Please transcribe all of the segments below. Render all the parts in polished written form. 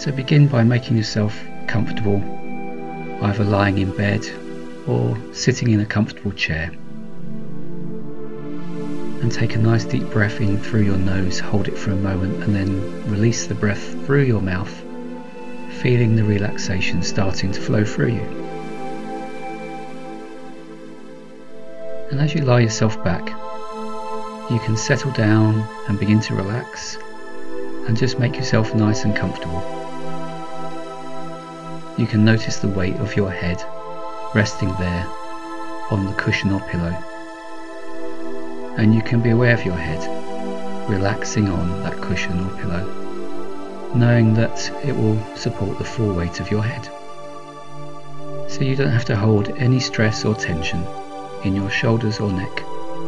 So begin by making yourself comfortable, either lying in bed or sitting in a comfortable chair. And take a nice deep breath in through your nose, hold it for a moment, and then release the breath through your mouth, feeling the relaxation starting to flow through you. And as you lie yourself back, you can settle down and begin to relax and just make yourself nice and comfortable. You can notice the weight of your head resting there on the cushion or pillow. And you can be aware of your head relaxing on that cushion or pillow, knowing that it will support the full weight of your head. So you don't have to hold any stress or tension in your shoulders or neck.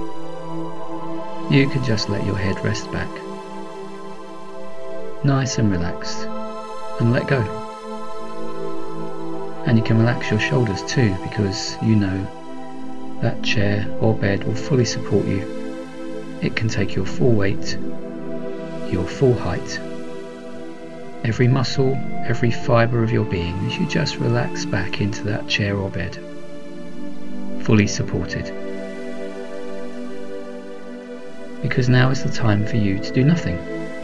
You can just let your head rest back, nice and relaxed, and let go. And you can relax your shoulders too, because you know that chair or bed will fully support you. It can take your full weight, your full height, every muscle, every fibre of your being as you just relax back into that chair or bed, fully supported. Because now is the time for you to do nothing.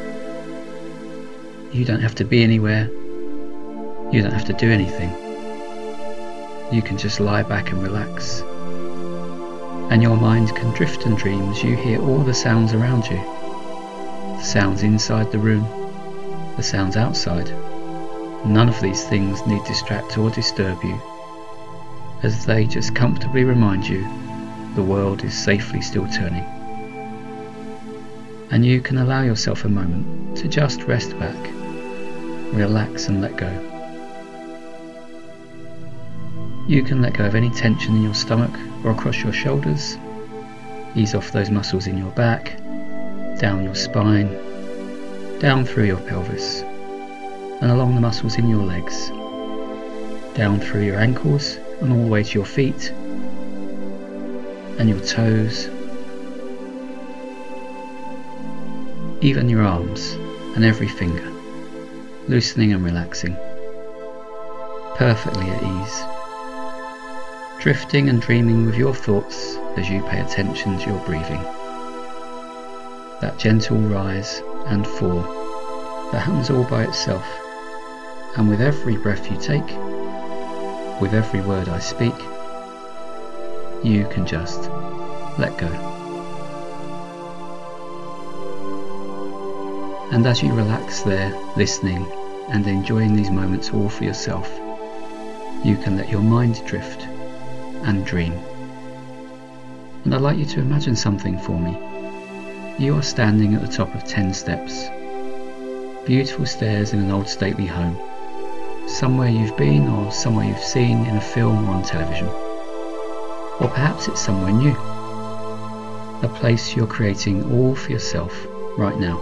You don't have to be anywhere. You don't have to do anything. You can just lie back and relax. And your mind can drift and dream as you hear all the sounds around you. The sounds inside the room, the sounds outside. None of these things need distract or disturb you, as they just comfortably remind you the world is safely still turning. And you can allow yourself a moment to just rest back, relax and let go. You can let go of any tension in your stomach or across your shoulders. Ease off those muscles in your back, down your spine, down through your pelvis, and along the muscles in your legs, down through your ankles and all the way to your feet and your toes, even your arms and every finger, loosening and relaxing, perfectly at ease. Drifting and dreaming with your thoughts as you pay attention to your breathing. That gentle rise and fall that happens all by itself, and with every breath you take, with every word I speak, you can just let go. And as you relax there, listening and enjoying these moments all for yourself, you can let your mind drift and dream. And I'd like you to imagine something for me. You are standing at the top of 10 steps, beautiful stairs in an old stately home, somewhere you've been or somewhere you've seen in a film or on television. Or perhaps it's somewhere new, a place you're creating all for yourself right now.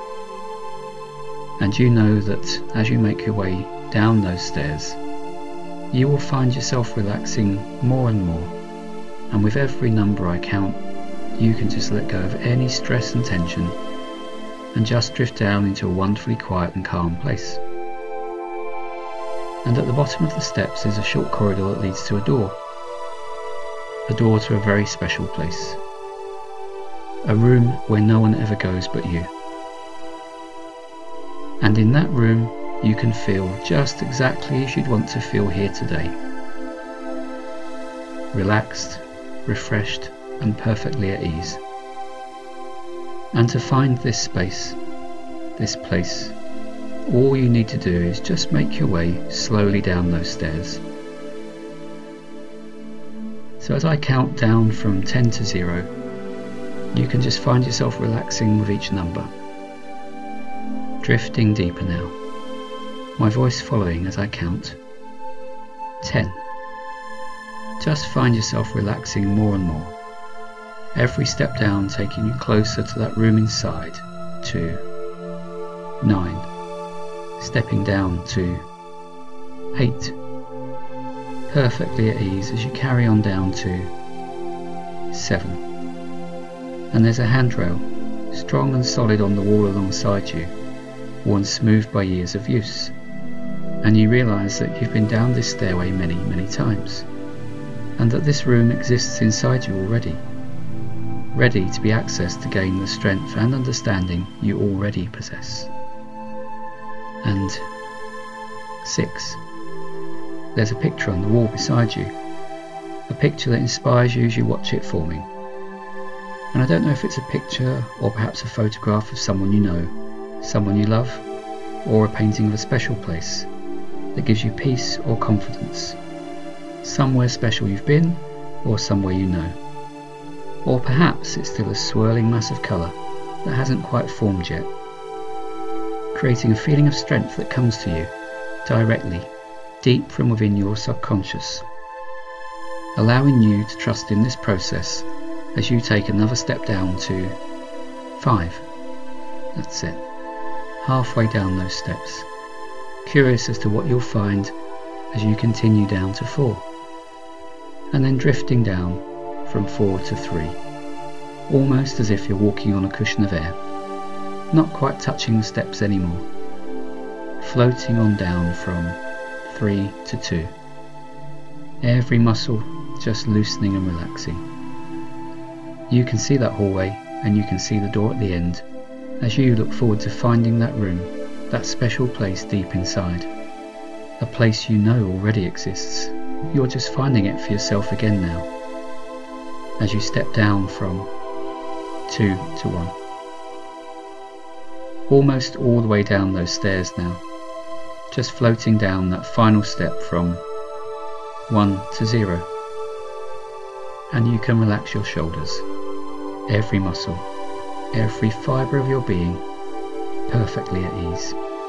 And you know that as you make your way down those stairs, you will find yourself relaxing more and more, and with every number I count, you can just let go of any stress and tension and just drift down into a wonderfully quiet and calm place. And at the bottom of the steps is a short corridor that leads to a door to a very special place, a room where no one ever goes but you. And in that room, you can feel just exactly as you'd want to feel here today. Relaxed, refreshed, and perfectly at ease. And to find this space, this place, all you need to do is just make your way slowly down those stairs. So as I count down from 10 to 0, you can just find yourself relaxing with each number. Drifting deeper now. My voice following as I count. 10. Just find yourself relaxing more and more. Every step down taking you closer to that room inside. 2. 9. Stepping down to 8. Perfectly at ease as you carry on down to 7. And there's a handrail, strong and solid on the wall alongside you, worn smooth by years of use. and you realise that you've been down this stairway many, many times, and that this room exists inside you already, ready to be accessed to gain the strength and understanding you already possess. And 6. There's a picture on the wall beside you, a picture that inspires you as you watch it forming. And I don't know if it's a picture or perhaps a photograph of someone you know, someone you love, or a painting of a special place that gives you peace or confidence, somewhere special you've been or somewhere you know. Or perhaps it's still a swirling mass of colour that hasn't quite formed yet, creating a feeling of strength that comes to you directly, deep from within your subconscious, allowing you to trust in this process as you take another step down to 5. That's it. Halfway down those steps, curious as to what you'll find as you continue down to 4, and then drifting down from 4 to 3, almost as if you're walking on a cushion of air, not quite touching the steps anymore, floating on down from 3 to 2, every muscle just loosening and relaxing. You can see that hallway and you can see the door at the end as you look forward to finding that room, that special place deep inside, a place you know already exists. You're just finding it for yourself again now, as you step down from 2 to 1. Almost all the way down those stairs now, just floating down that final step from 1 to 0. And you can relax your shoulders, every muscle, every fibre of your being, perfectly at ease.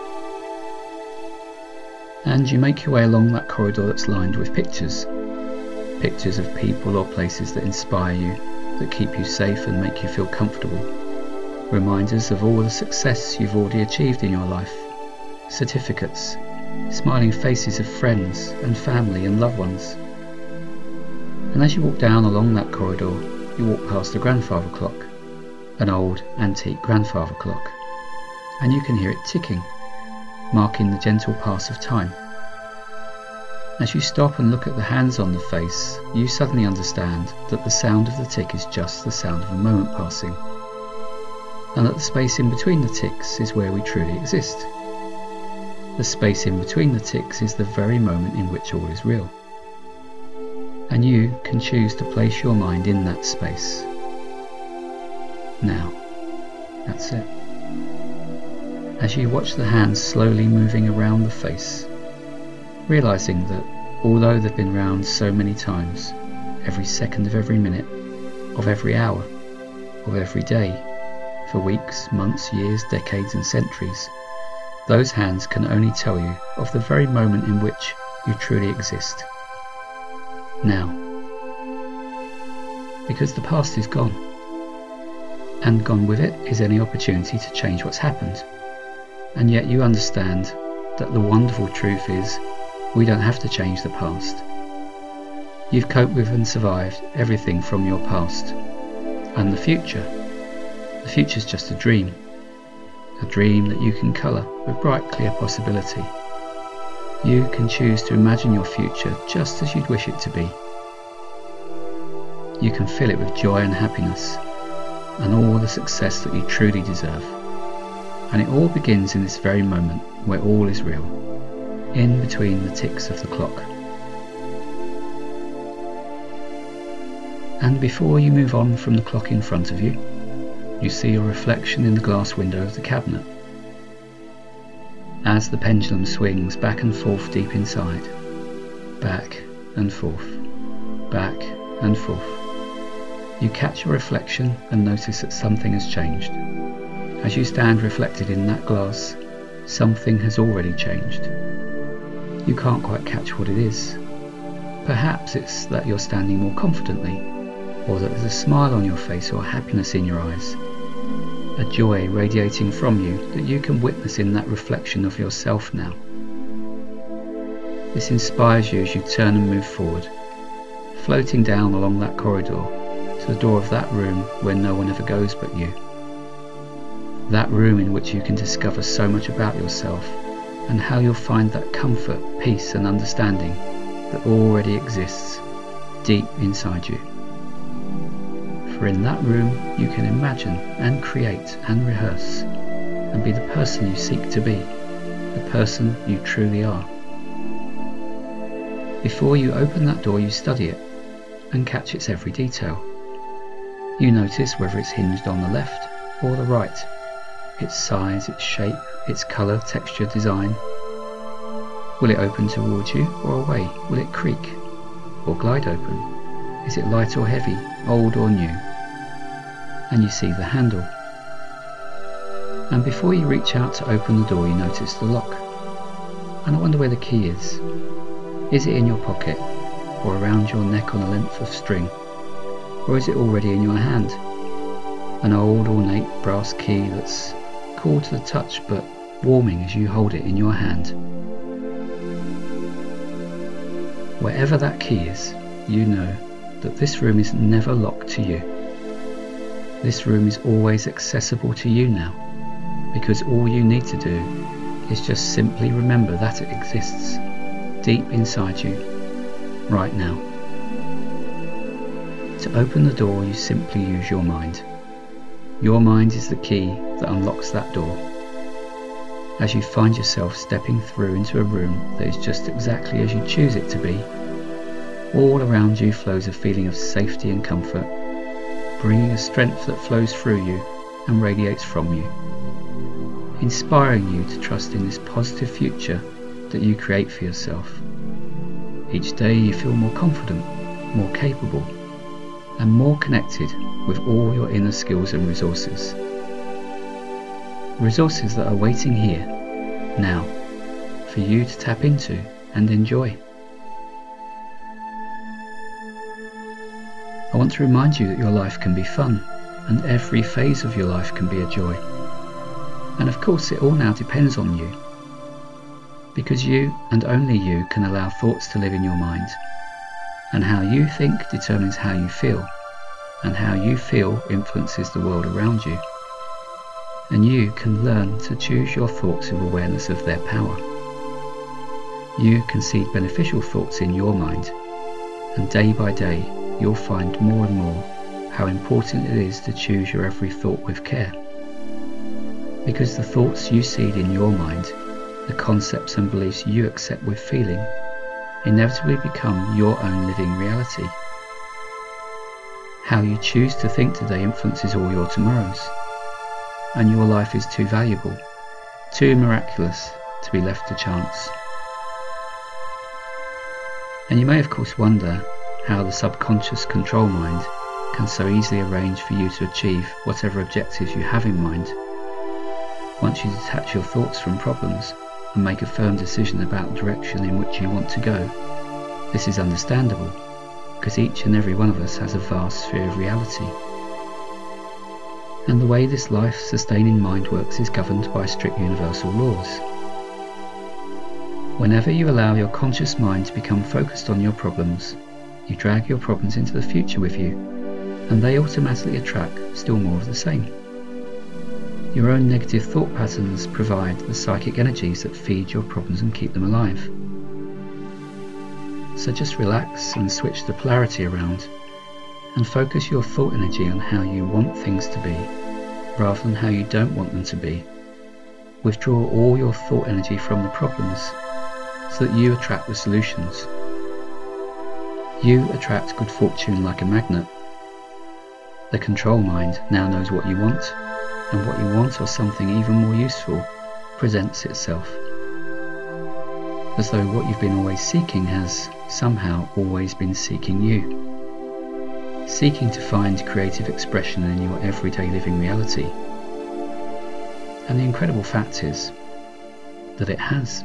And you make your way along that corridor that's lined with pictures of people or places that inspire you, that keep you safe and make you feel comfortable, reminders of all the success you've already achieved in your life, certificates, smiling faces of friends and family and loved ones. And as you walk down along that corridor, you walk past a grandfather clock, an old antique grandfather clock, and you can hear it ticking, marking the gentle pass of time. As you stop and look at the hands on the face, you suddenly understand that the sound of the tick is just the sound of a moment passing, and that the space in between the ticks is where we truly exist. The space in between the ticks is the very moment in which all is real. And you can choose to place your mind in that space. Now, that's it. As you watch the hands slowly moving around the face, realizing that although they've been round so many times, every second of every minute, of every hour, of every day, for weeks, months, years, decades and centuries, those hands can only tell you of the very moment in which you truly exist. Now. Because the past is gone, and gone with it is any opportunity to change what's happened. And yet you understand that the wonderful truth is we don't have to change the past. You've coped with and survived everything from your past. And the future's just a dream that you can colour with bright, clear possibility. You can choose to imagine your future just as you'd wish it to be. You can fill it with joy and happiness, and all the success that you truly deserve. And it all begins in this very moment where all is real, in between the ticks of the clock. And before you move on from the clock in front of you, you see your reflection in the glass window of the cabinet. As the pendulum swings back and forth deep inside, back and forth, back and forth, you catch your reflection and notice that something has changed. As you stand reflected in that glass, something has already changed. You can't quite catch what it is. Perhaps it's that you're standing more confidently, or that there's a smile on your face or happiness in your eyes, a joy radiating from you that you can witness in that reflection of yourself now. This inspires you as you turn and move forward, floating down along that corridor to the door of that room where no one ever goes but you. That room in which you can discover so much about yourself and how you'll find that comfort, peace and understanding that already exists deep inside you. For in that room you can imagine and create and rehearse and be the person you seek to be, the person you truly are. Before you open that door, you study it and catch its every detail. You notice whether it's hinged on the left or the right, its size, its shape, its colour, texture, design. Will it open towards you or away? Will it creak or glide open? Is it light or heavy, old or new? And you see the handle. And before you reach out to open the door, you notice the lock. And I wonder where the key is. Is it in your pocket or around your neck on a length of string? Or is it already in your hand? An old ornate brass key that's cool to the touch but warming as you hold it in your hand. Wherever that key is, you know that this room is never locked to you. This room is always accessible to you now, because all you need to do is just simply remember that it exists deep inside you, right now. To open the door, you simply use your mind. Your mind is the key that unlocks that door. As you find yourself stepping through into a room that is just exactly as you choose it to be, all around you flows a feeling of safety and comfort, bringing a strength that flows through you and radiates from you, inspiring you to trust in this positive future that you create for yourself. Each day you feel more confident, more capable, and more connected with all your inner skills and resources. Resources that are waiting here, now, for you to tap into and enjoy. I want to remind you that your life can be fun, and every phase of your life can be a joy. And of course it all now depends on you, because you and only you can allow thoughts to live in your mind, and how you think determines how you feel, and how you feel influences the world around you. And you can learn to choose your thoughts with awareness of their power. You can seed beneficial thoughts in your mind, and day by day you'll find more and more how important it is to choose your every thought with care. Because the thoughts you seed in your mind, the concepts and beliefs you accept with feeling, inevitably become your own living reality. How you choose to think today influences all your tomorrows, and your life is too valuable, too miraculous to be left to chance. And you may of course wonder how the subconscious control mind can so easily arrange for you to achieve whatever objectives you have in mind. Once you detach your thoughts from problems and make a firm decision about the direction in which you want to go, this is understandable, because each and every one of us has a vast sphere of reality. And the way this life-sustaining mind works is governed by strict universal laws. Whenever you allow your conscious mind to become focused on your problems, you drag your problems into the future with you, and they automatically attract still more of the same. Your own negative thought patterns provide the psychic energies that feed your problems and keep them alive. So just relax and switch the polarity around, and focus your thought energy on how you want things to be, rather than how you don't want them to be. Withdraw all your thought energy from the problems, so that you attract the solutions. You attract good fortune like a magnet. The control mind now knows what you want, and what you want or something even more useful presents itself. As though what you've been always seeking has somehow always been seeking you. Seeking to find creative expression in your everyday living reality. And the incredible fact is that it has.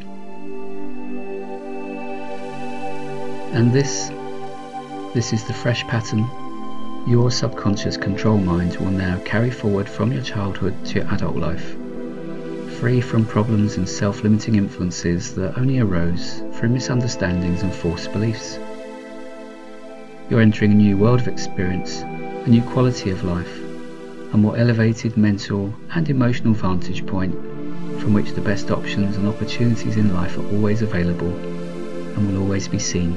And this is the fresh pattern your subconscious control mind will now carry forward from your childhood to your adult life, free from problems and self-limiting influences that only arose through misunderstandings and false beliefs. You're entering a new world of experience, a new quality of life, a more elevated mental and emotional vantage point from which the best options and opportunities in life are always available and will always be seen.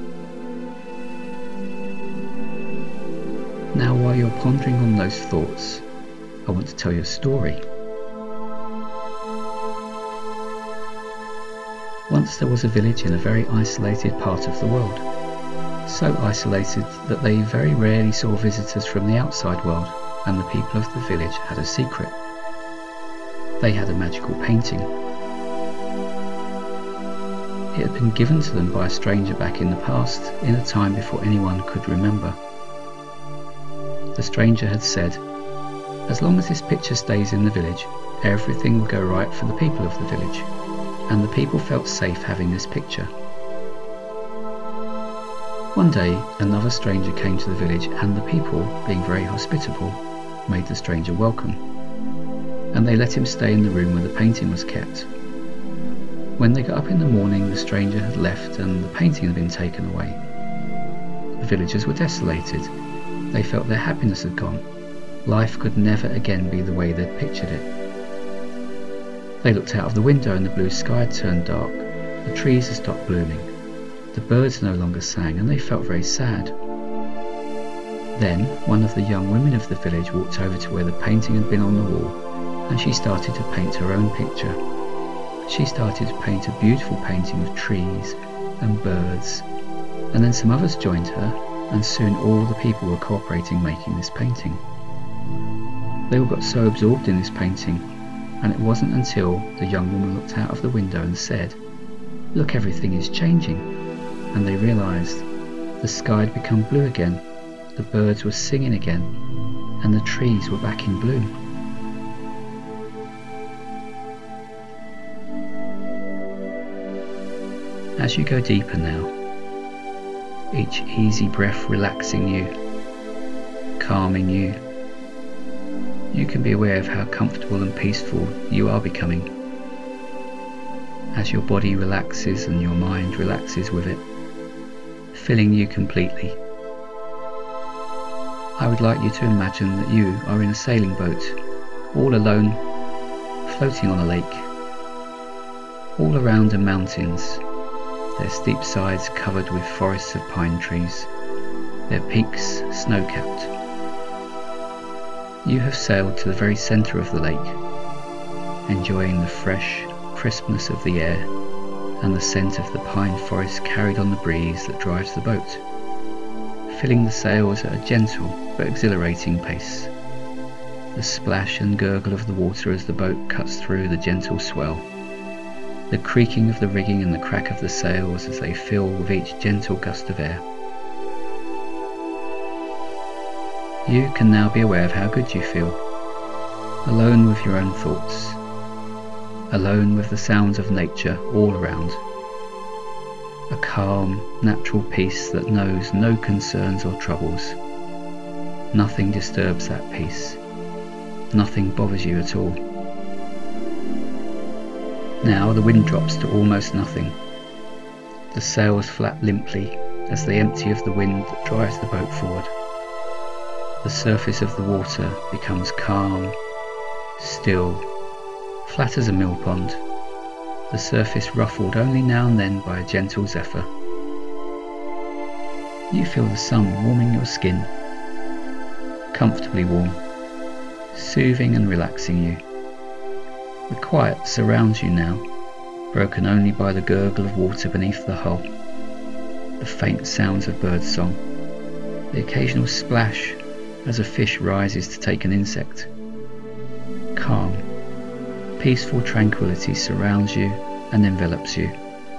Now, while you're pondering on those thoughts, I want to tell you a story. Once there was a village in a very isolated part of the world. So isolated that they very rarely saw visitors from the outside world, and the people of the village had a secret. They had a magical painting. It had been given to them by a stranger back in the past, in a time before anyone could remember. The stranger had said, "As long as this picture stays in the village, everything will go right for the people of the village," and the people felt safe having this picture. One day, another stranger came to the village, and the people, being very hospitable, made the stranger welcome, and they let him stay in the room where the painting was kept. When they got up in the morning, the stranger had left and the painting had been taken away. The villagers were desolated. They felt their happiness had gone. Life could never again be the way they'd pictured it. They looked out of the window and the blue sky had turned dark. The trees had stopped blooming. The birds no longer sang, and they felt very sad. Then one of the young women of the village walked over to where the painting had been on the wall, and she started to paint her own picture. She started to paint a beautiful painting of trees and birds, and then some others joined her, and soon all the people were cooperating making this painting. They all got so absorbed in this painting, and it wasn't until the young woman looked out of the window and said, "Look, everything is changing," and they realised the sky had become blue again, the birds were singing again, and the trees were back in bloom. As you go deeper now, each easy breath relaxing you, calming you, you can be aware of how comfortable and peaceful you are becoming. As your body relaxes and your mind relaxes with it, filling you completely. I would like you to imagine that you are in a sailing boat, all alone, floating on a lake. All around are mountains, their steep sides covered with forests of pine trees, their peaks snow-capped. You have sailed to the very centre of the lake, enjoying the fresh crispness of the air and the scent of the pine forest carried on the breeze that drives the boat, filling the sails at a gentle but exhilarating pace. The splash and gurgle of the water as the boat cuts through the gentle swell, the creaking of the rigging and the crack of the sails as they fill with each gentle gust of air. You can now be aware of how good you feel, alone with your own thoughts, alone with the sounds of nature all around. A calm, natural peace that knows no concerns or troubles. Nothing disturbs that peace. Nothing bothers you at all. Now the wind drops to almost nothing. The sails flap limply as they empty of the wind that drives the boat forward. The surface of the water becomes calm, still, flat as a mill pond, the surface ruffled only now and then by a gentle zephyr. You feel the sun warming your skin, comfortably warm, soothing and relaxing you. The quiet surrounds you now, broken only by the gurgle of water beneath the hull, the faint sounds of birdsong, the occasional splash as a fish rises to take an insect. Calm, peaceful tranquility surrounds you and envelops you.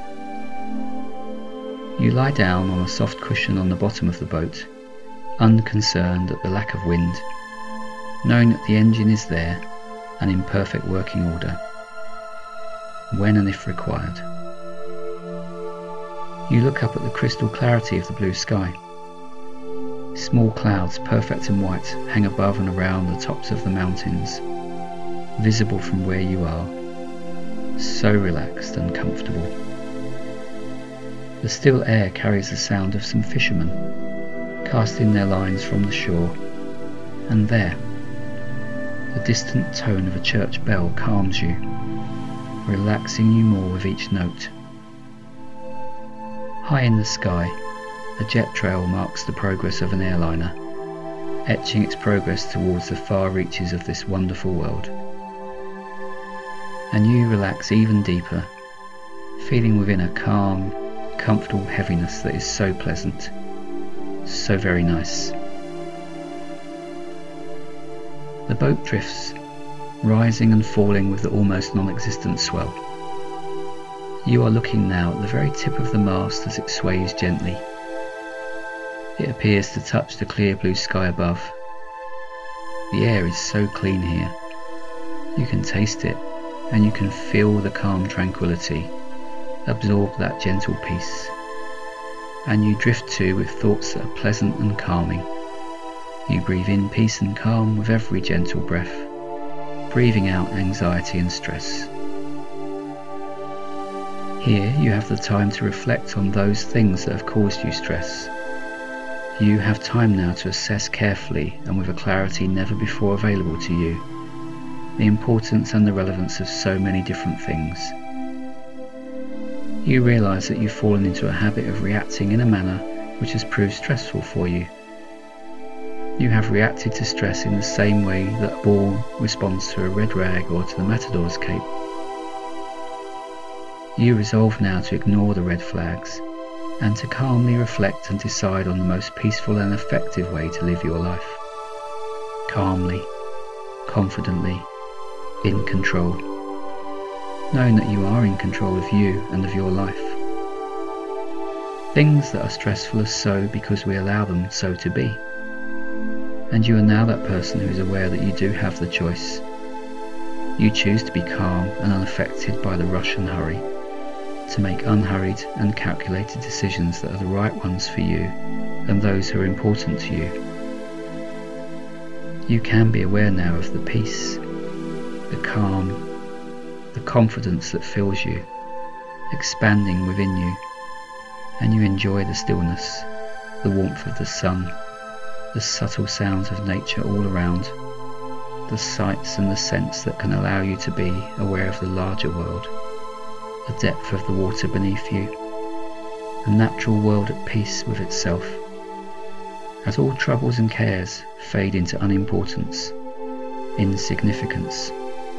You lie down on a soft cushion on the bottom of the boat, unconcerned at the lack of wind, knowing that the engine is there and in perfect working order, when and if required. You look up at the crystal clarity of the blue sky. Small clouds, perfect and white, hang above and around the tops of the mountains, visible from where you are, so relaxed and comfortable. The still air carries the sound of some fishermen casting their lines from the shore, and there, the distant tone of a church bell calms you, relaxing you more with each note. High in the sky, a jet trail marks the progress of an airliner, etching its progress towards the far reaches of this wonderful world. And you relax even deeper, feeling within a calm, comfortable heaviness that is so pleasant, so very nice. The boat drifts, rising and falling with the almost non-existent swell. You are looking now at the very tip of the mast as it sways gently. It appears to touch the clear blue sky above. The air is so clean here. You can taste it, and you can feel the calm tranquility, absorb that gentle peace. And you drift too with thoughts that are pleasant and calming. You breathe in peace and calm with every gentle breath, breathing out anxiety and stress. Here you have the time to reflect on those things that have caused you stress. You have time now to assess carefully and with a clarity never before available to you, the importance and the relevance of so many different things. You realise that you've fallen into a habit of reacting in a manner which has proved stressful for you. You have reacted to stress in the same way that a ball responds to a red rag or to the matador's cape. You resolve now to ignore the red flags and to calmly reflect and decide on the most peaceful and effective way to live your life. Calmly, confidently, in control, knowing that you are in control of you and of your life. Things that are stressful are so because we allow them so to be. And you are now that person who is aware that you do have the choice. You choose to be calm and unaffected by the rush and hurry, to make unhurried and calculated decisions that are the right ones for you and those who are important to you. You can be aware now of the peace, the calm, the confidence that fills you, expanding within you, and you enjoy the stillness, the warmth of the sun, the subtle sounds of nature all around, the sights and the scents that can allow you to be aware of the larger world, the depth of the water beneath you, a natural world at peace with itself, as all troubles and cares fade into unimportance, insignificance.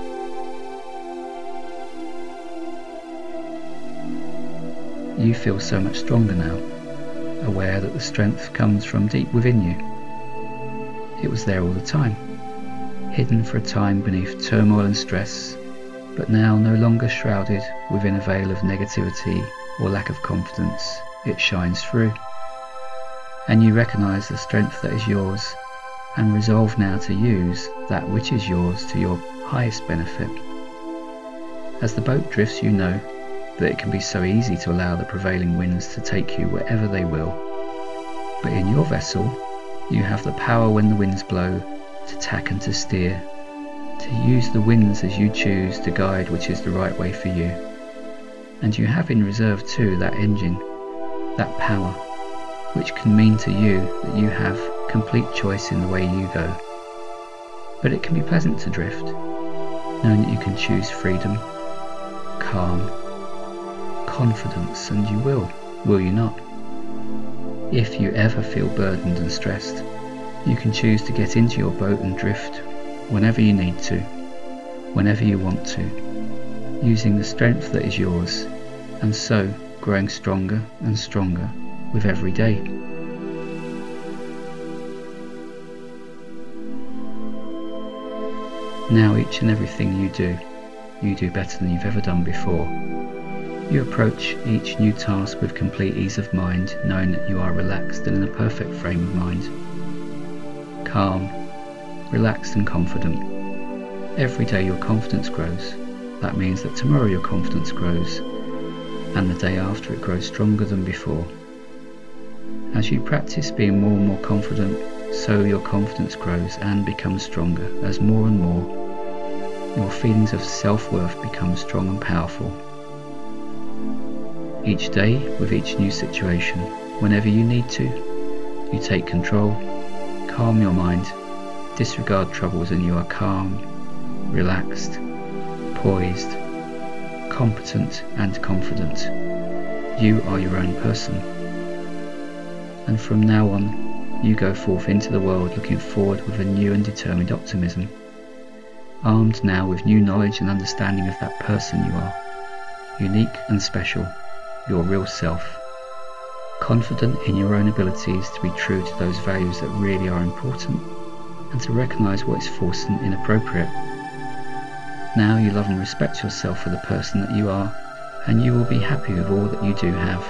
You feel so much stronger now, aware that the strength comes from deep within you. It was there all the time, hidden for a time beneath turmoil and stress, but now no longer shrouded within a veil of negativity or lack of confidence. It shines through, and you recognise the strength that is yours and resolve now to use that which is yours to your highest benefit. As the boat drifts, you know that it can be so easy to allow the prevailing winds to take you wherever they will, but in your vessel you have the power when the winds blow to tack and to steer, to use the winds as you choose to guide which is the right way for you. And you have in reserve too that engine, that power, which can mean to you that you have complete choice in the way you go. But it can be pleasant to drift, knowing that you can choose freedom, calm, confidence, and you will you not? If you ever feel burdened and stressed, you can choose to get into your boat and drift whenever you need to, whenever you want to, using the strength that is yours, and so growing stronger and stronger with every day. Now each and everything you do better than you've ever done before. You approach each new task with complete ease of mind, knowing that you are relaxed and in a perfect frame of mind. Calm, relaxed and confident. Every day your confidence grows. That means that tomorrow your confidence grows, and the day after it grows stronger than before. As you practice being more and more confident, so your confidence grows and becomes stronger as more and more your feelings of self-worth become strong and powerful. Each day, with each new situation, whenever you need to, you take control, calm your mind, disregard troubles, and you are calm, relaxed, poised, competent and confident. You are your own person. And from now on, you go forth into the world looking forward with a new and determined optimism, armed now with new knowledge and understanding of that person you are, unique and special, your real self, confident in your own abilities to be true to those values that really are important, and to recognise what is false and inappropriate. Now you love and respect yourself for the person that you are, and you will be happy with all that you do have.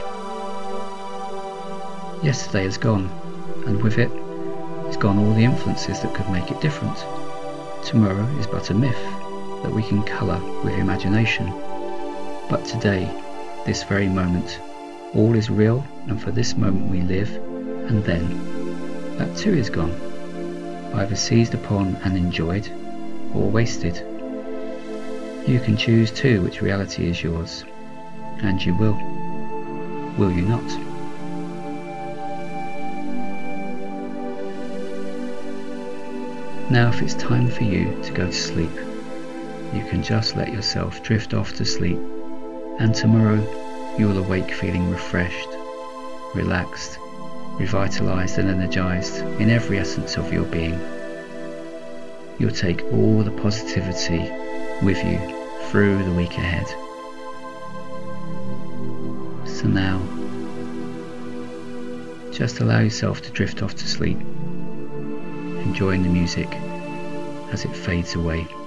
Yesterday is gone, and with it is gone all the influences that could make it different. Tomorrow is but a myth that we can colour with imagination. But today, this very moment, all is real, and for this moment we live, and then, that too is gone, either seized upon and enjoyed, or wasted. You can choose too which reality is yours, and you will you not? Now if it's time for you to go to sleep, you can just let yourself drift off to sleep, and tomorrow you will awake feeling refreshed, relaxed, revitalized and energized in every essence of your being. You'll take all the positivity with you through the week ahead. So now, just allow yourself to drift off to sleep, enjoying the music as it fades away.